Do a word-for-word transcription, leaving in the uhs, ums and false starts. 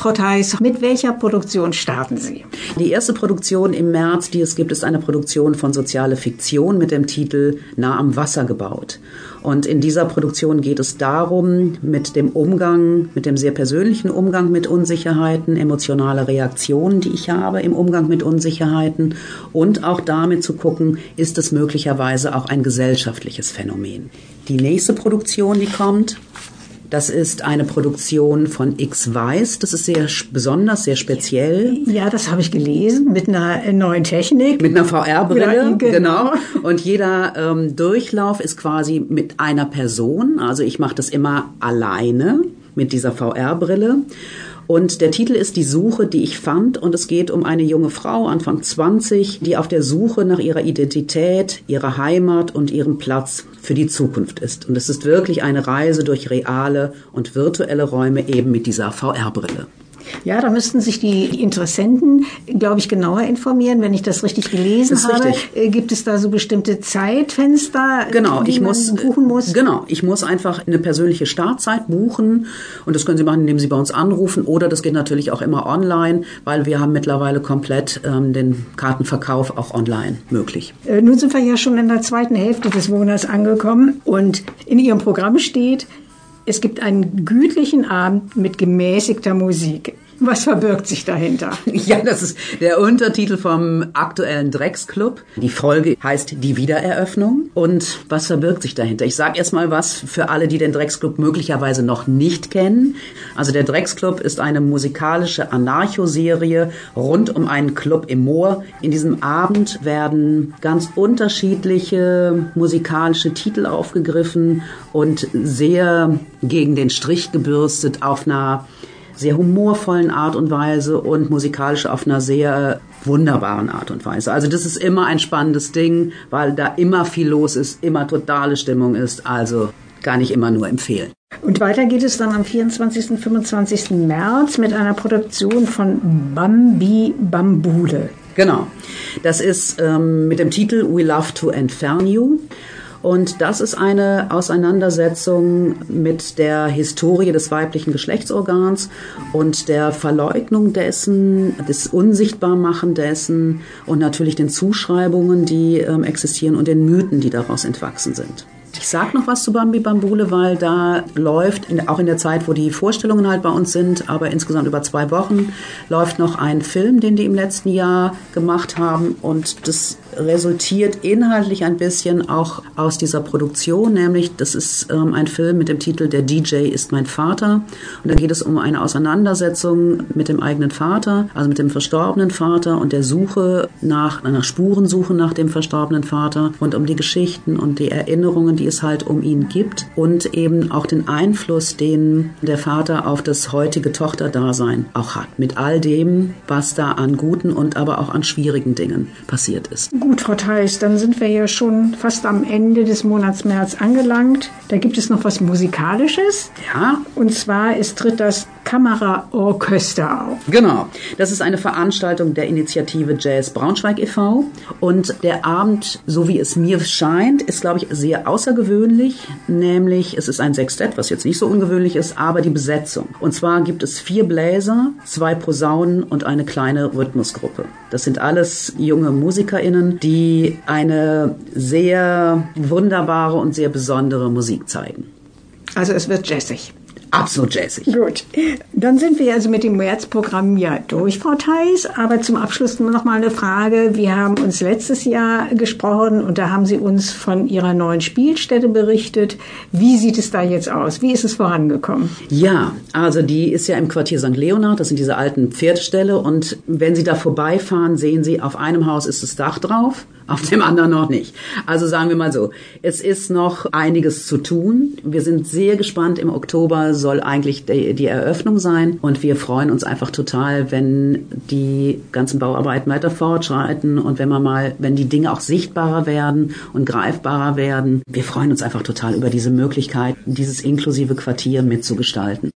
Frau Theis, mit welcher Produktion starten Sie? Die erste Produktion im März, die es gibt, ist eine Produktion von Soziale Fiktion mit dem Titel Nah am Wasser gebaut. Und in dieser Produktion geht es darum, mit dem Umgang, mit dem sehr persönlichen Umgang mit Unsicherheiten, emotionale Reaktionen, die ich habe im Umgang mit Unsicherheiten und auch damit zu gucken, ist es möglicherweise auch ein gesellschaftliches Phänomen. Die nächste Produktion, die kommt, das ist eine Produktion von X Weiß. Das ist sehr besonders, sehr speziell. Ja, das habe ich gelesen, mit einer neuen Technik. Mit einer V R-Brille, ja, genau. genau. Und jeder ähm, Durchlauf ist quasi mit einer Person. Also ich mache das immer alleine mit dieser V R-Brille. Und der Titel ist Die Suche, die ich fand. Und es geht um eine junge Frau, Anfang zwanzig, die auf der Suche nach ihrer Identität, ihrer Heimat und ihrem Platz für die Zukunft ist. Und es ist wirklich eine Reise durch reale und virtuelle Räume eben mit dieser V R-Brille. Ja, da müssten sich die Interessenten, glaube ich, genauer informieren. Wenn ich das richtig gelesen das ist habe, richtig. Gibt es da so bestimmte Zeitfenster, genau, die ich man muss, buchen muss? Genau, ich muss einfach eine persönliche Startzeit buchen und das können Sie machen, indem Sie bei uns anrufen oder das geht natürlich auch immer online, weil wir haben mittlerweile komplett ähm, den Kartenverkauf auch online möglich. Äh, nun sind wir ja schon in der zweiten Hälfte des Monats angekommen und in Ihrem Programm steht, es gibt einen gütlichen Abend mit gemäßigter Musik. Was verbirgt sich dahinter? Ja, das ist der Untertitel vom aktuellen Drecksclub. Die Folge heißt Die Wiedereröffnung. Und was verbirgt sich dahinter? Ich sage erst mal was für alle, die den Drecksclub möglicherweise noch nicht kennen. Also der Drecksclub ist eine musikalische Anarcho-Serie rund um einen Club im Moor. In diesem Abend werden ganz unterschiedliche musikalische Titel aufgegriffen und sehr gegen den Strich gebürstet auf einer sehr humorvollen Art und Weise und musikalisch auf einer sehr wunderbaren Art und Weise. Also das ist immer ein spannendes Ding, weil da immer viel los ist, immer totale Stimmung ist, also kann ich immer nur empfehlen. Und weiter geht es dann am vierundzwanzigsten und fünfundzwanzigsten März mit einer Produktion von Bambi Bambule. Genau, das ist ähm, mit dem Titel We Love to Entfern You. Und das ist eine Auseinandersetzung mit der Historie des weiblichen Geschlechtsorgans und der Verleugnung dessen, des Unsichtbarmachen dessen und natürlich den Zuschreibungen, die ähm, existieren und den Mythen, die daraus entwachsen sind. Ich sage noch was zu Bambi Bambule, weil da läuft, in, auch in der Zeit, wo die Vorstellungen halt bei uns sind, aber insgesamt über zwei Wochen, läuft noch ein Film, den die im letzten Jahr gemacht haben. Und das resultiert inhaltlich ein bisschen auch aus dieser Produktion, nämlich das ist ähm, ein Film mit dem Titel Der D J ist mein Vater. Und da geht es um eine Auseinandersetzung mit dem eigenen Vater, also mit dem verstorbenen Vater und der Suche nach, einer Spurensuche nach dem verstorbenen Vater und um die Geschichten und die Erinnerungen, die es halt um ihn gibt und eben auch den Einfluss, den der Vater auf das heutige Tochterdasein auch hat. Mit all dem, was da an guten und aber auch an schwierigen Dingen passiert ist. Gut, Frau Theis, dann sind wir ja schon fast am Ende des Monats März angelangt. Da gibt es noch was Musikalisches. Ja. Und zwar, es tritt das Kameraorchester auf. Genau. Das ist eine Veranstaltung der Initiative Jazz Braunschweig e V Und der Abend, so wie es mir scheint, ist, glaube ich, sehr außergewöhnlich. Nämlich, es ist ein Sextett, was jetzt nicht so ungewöhnlich ist, aber die Besetzung. Und zwar gibt es vier Bläser, zwei Posaunen und eine kleine Rhythmusgruppe. Das sind alles junge MusikerInnen, die eine sehr wunderbare und sehr besondere Musik zeigen. Also es wird jazzig. Absolut jazzig. Gut, dann sind wir also mit dem Märzprogramm ja durch, Frau Theis. Aber zum Abschluss noch mal eine Frage. Wir haben uns letztes Jahr gesprochen und da haben Sie uns von Ihrer neuen Spielstätte berichtet. Wie sieht es da jetzt aus? Wie ist es vorangekommen? Ja, also die ist ja im Quartier Sankt Leonhard. Das sind diese alten Pferdeställe. Und wenn Sie da vorbeifahren, sehen Sie, auf einem Haus ist das Dach drauf, auf dem anderen noch nicht. Also sagen wir mal so, es ist noch einiges zu tun. Wir sind sehr gespannt. Im Oktober soll eigentlich die, die Eröffnung sein und wir freuen uns einfach total, wenn die ganzen Bauarbeiten weiter fortschreiten und wenn man mal, wenn die Dinge auch sichtbarer werden und greifbarer werden. Wir freuen uns einfach total über diese Möglichkeit, dieses inklusive Quartier mitzugestalten.